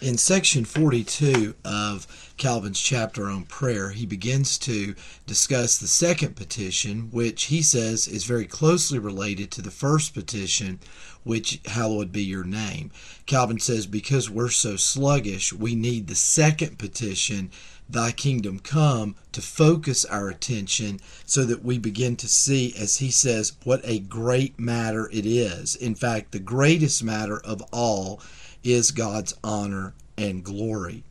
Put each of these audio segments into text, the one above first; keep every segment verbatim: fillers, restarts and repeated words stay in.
In section forty-two of Calvin's chapter on prayer, he begins to discuss the second petition, which he says is very closely related to the first petition, which, hallowed be your name. Calvin says, because we're so sluggish, we need the second petition, thy kingdom come, to focus our attention so that we begin to see, as he says, what a great matter it is. In fact, the greatest matter of all is God's honor and glory.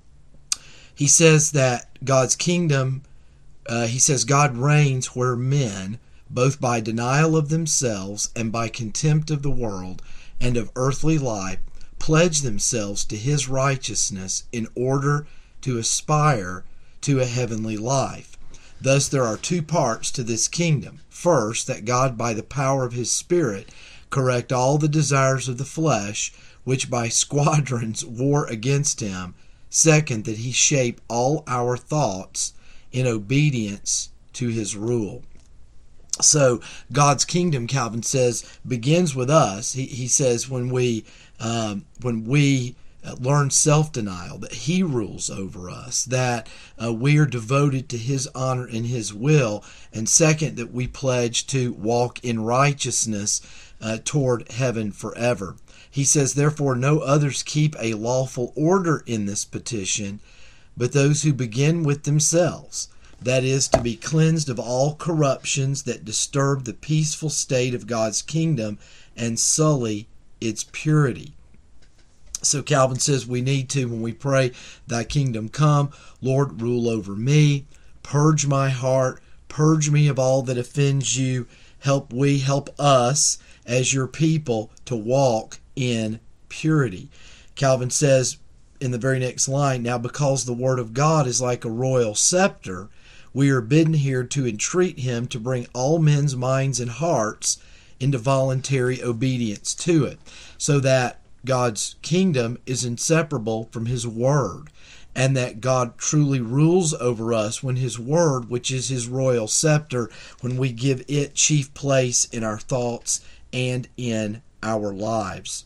He says that God's kingdom, uh, he says God reigns where men, both by denial of themselves and by contempt of the world and of earthly life, pledge themselves to his righteousness in order to aspire to a heavenly life. Thus there are two parts to this kingdom. First, that God by the power of his Spirit correct all the desires of the flesh, which by squadrons war against him. Second, that he shape all our thoughts in obedience to his rule. So God's kingdom, Calvin says, begins with us. He, he says when we um, when we learn self-denial, that he rules over us, that uh, we are devoted to his honor and his will, and second, that we pledge to walk in righteousness uh, toward heaven forever. He says, therefore, no others keep a lawful order in this petition, but those who begin with themselves, that is, to be cleansed of all corruptions that disturb the peaceful state of God's kingdom and sully its purity. So Calvin says we need to, when we pray, thy kingdom come, Lord, rule over me, purge my heart, purge me of all that offends you, help we, help us as your people to walk in purity. Calvin says in the very next line, now because the word of God is like a royal scepter, we are bidden here to entreat him to bring all men's minds and hearts into voluntary obedience to it, so that God's kingdom is inseparable from his word, and that God truly rules over us when his word, which is his royal scepter, when we give it chief place in our thoughts and in our lives.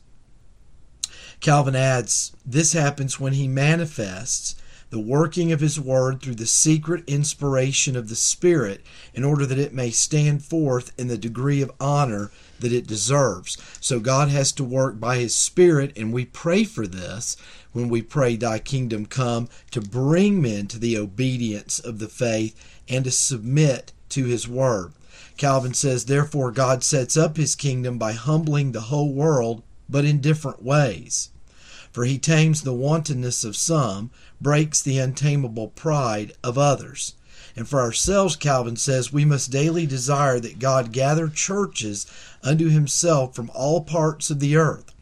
Calvin adds, this happens when he manifests the working of his word through the secret inspiration of the Spirit, in order that it may stand forth in the degree of honor that it deserves. So God has to work by his Spirit, and we pray for this when we pray, thy kingdom come, to bring men to the obedience of the faith and to submit to his word. Calvin says, therefore God sets up his kingdom by humbling the whole world, but in different ways. For he tames the wantonness of some, breaks the untamable pride of others. And for ourselves, Calvin says, we must daily desire that God gather churches unto himself from all parts of the earth,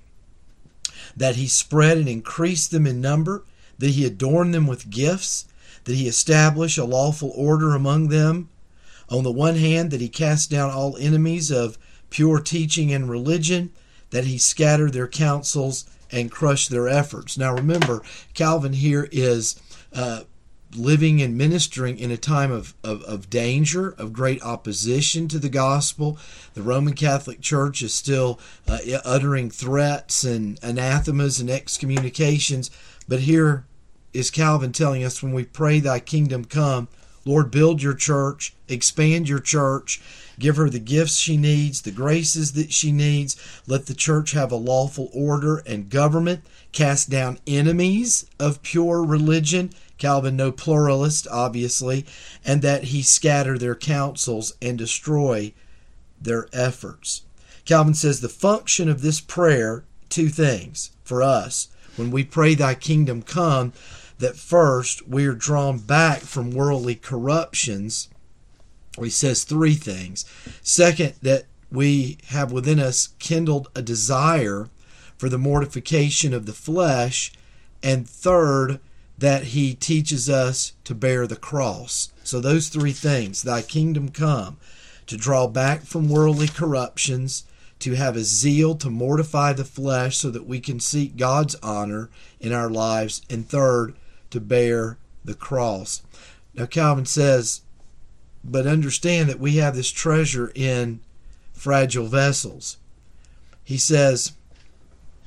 that he spread and increase them in number, that he adorn them with gifts, that he establish a lawful order among them. On the one hand, that he cast down all enemies of pure teaching and religion, that he scatter their counsels and crush their efforts. Now remember, Calvin here is uh, living and ministering in a time of, of, of danger, of great opposition to the gospel. The Roman Catholic Church is still uh, uttering threats and anathemas and excommunications. But here is Calvin telling us, when we pray, thy kingdom come, Lord, build your church, expand your church, give her the gifts she needs, the graces that she needs. Let the church have a lawful order and government. Cast down enemies of pure religion. Calvin, no pluralist, obviously. And that he scatter their counsels and destroy their efforts. Calvin says the function of this prayer, two things for us. When we pray, thy kingdom come, that first we are drawn back from worldly corruptions. He says three things. Second, that we have within us kindled a desire for the mortification of the flesh. And third, that he teaches us to bear the cross. So those three things, thy kingdom come, to draw back from worldly corruptions, to have a zeal to mortify the flesh so that we can seek God's honor in our lives, and third, to bear the cross. Now Calvin says, but understand that we have this treasure in fragile vessels. He says,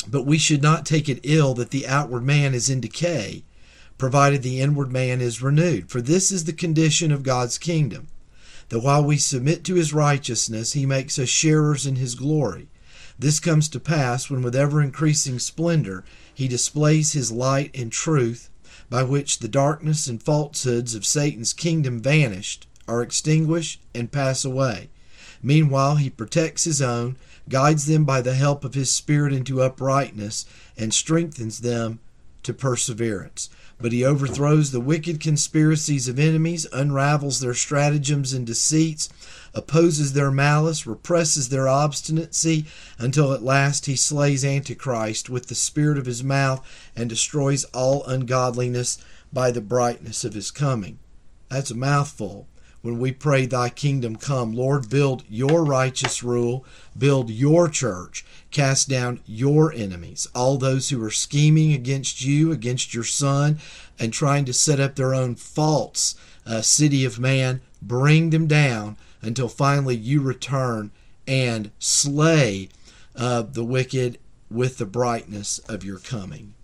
But we should not take it ill that the outward man is in decay, provided the inward man is renewed. For this is the condition of God's kingdom, that while we submit to his righteousness, he makes us sharers in his glory. This comes to pass when with ever-increasing splendor he displays his light and truth, by which the darkness and falsehoods of Satan's kingdom vanished, are extinguished, and pass away. Meanwhile he protects his own, guides them by the help of his Spirit into uprightness, and strengthens them to perseverance. But he overthrows the wicked conspiracies of enemies, unravels their stratagems and deceits, opposes their malice, represses their obstinacy, until at last he slays Antichrist with the spirit of his mouth and destroys all ungodliness by the brightness of his coming. That's a mouthful. When we pray, thy kingdom come, Lord, build your righteous rule, build your church, cast down your enemies, all those who are scheming against you, against your son, and trying to set up their own false uh, city of man, bring them down until finally you return and slay uh, the wicked with the brightness of your coming.